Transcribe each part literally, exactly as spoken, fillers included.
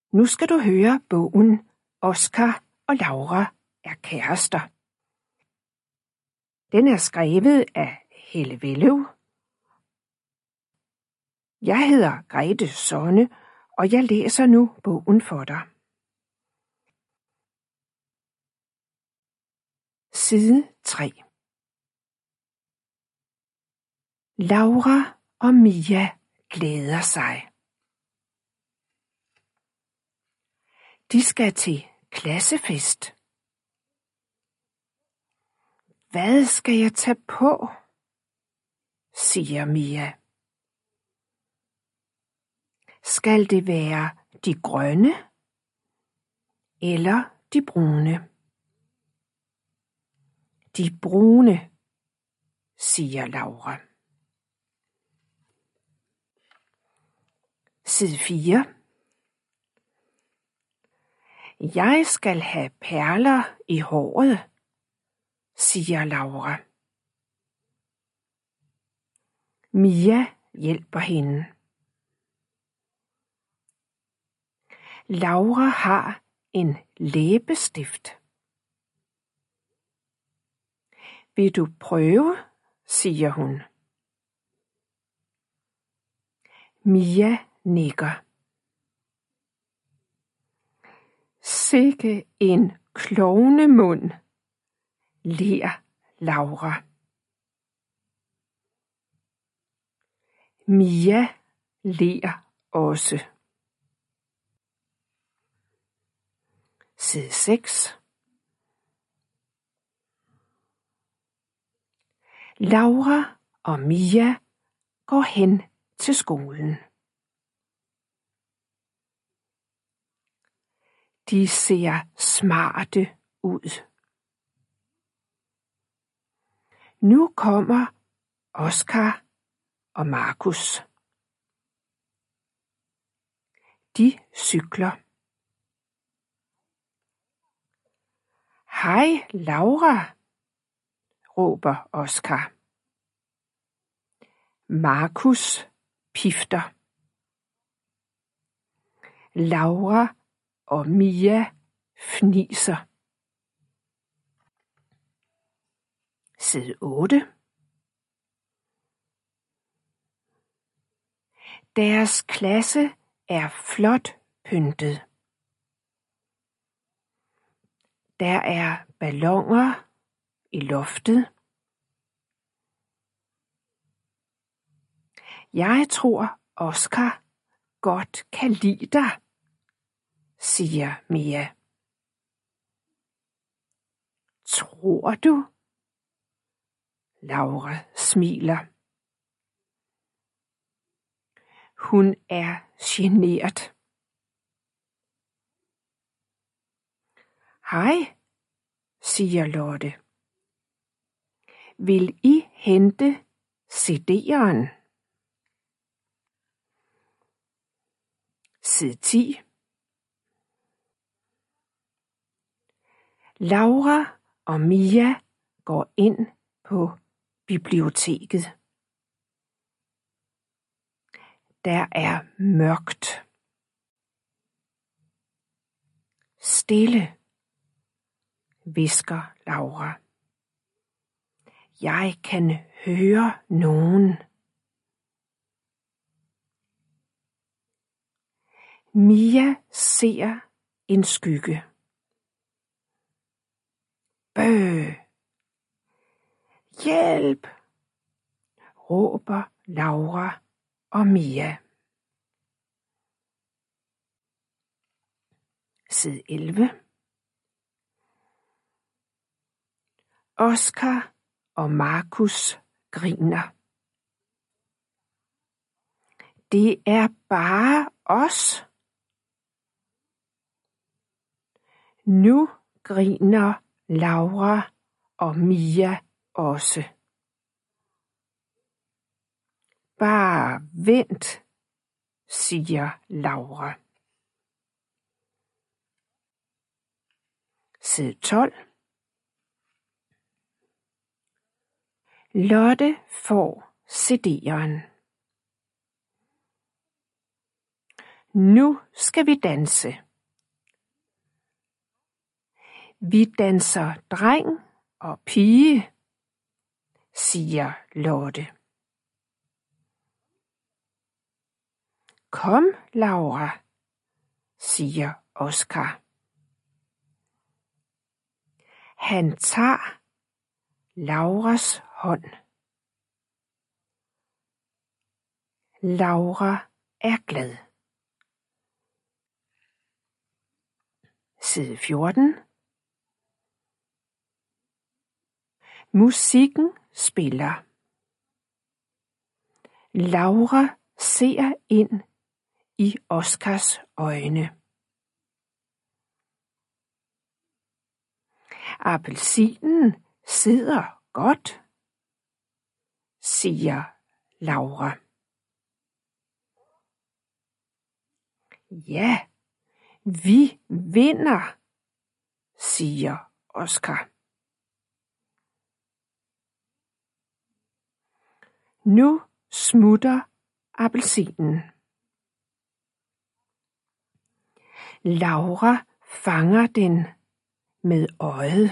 Nu skal du høre bogen Oscar og Laura er kærester. Den er skrevet af Helle Velløv. Jeg hedder Grete Sonne, og jeg læser nu bogen for dig. Side tre. Laura og Mia glæder sig. De skal til klassefest. Hvad skal jeg tage på? Siger Mia. Skal det være de grønne eller de brune? De brune, siger Laura. Side fire. Jeg skal have perler i håret, siger Laura. Mia hjælper hende. Laura har en læbestift. Vil du prøve, siger hun. Mia nikker. Sikke en klovnemund, ler Laura. Mia ler også. Side seks. Laura og Mia går hen til skolen. De ser smarte ud. Nu kommer Oscar og Markus. De cykler. Hej Laura, råber Oscar. Markus pifter. Laura og Mia fniser. Side otte. Deres klasse er flot pyntet. Der er balloner i loftet. Jeg tror, Oscar godt kan lide dig, siger Mia. Tror du? Laura smiler. Hun er genert. Hej, siger Lotte. Vil I hente C D'eren? Side ti. Laura og Mia går ind på biblioteket. Der er mørkt. Stille, hvisker Laura. Jeg kan høre nogen. Mia ser en skygge. Bøh! Hjælp! Råber Laura og Mia. Side elleve. Oscar og Markus griner. Det er bare os. Nu griner Laura og Mia også. Bare vent, siger Laura. Side tolv. Lotte får C D'eren. Nu skal vi danse. Vi danser dreng og pige, siger Lotte. Kom, Laura, siger Oskar. Han tager Lauras hånd. Laura er glad. Side fjorten. Musikken spiller. Laura ser ind i Oskars øjne. Appelsinen sidder godt, siger Laura. Ja, vi vinder, siger Oskar. Nu smutter appelsinen. Laura fanger den med øjet.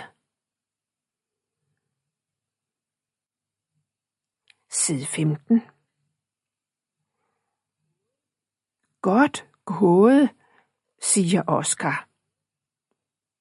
Side femten. Godt gået, siger Oskar.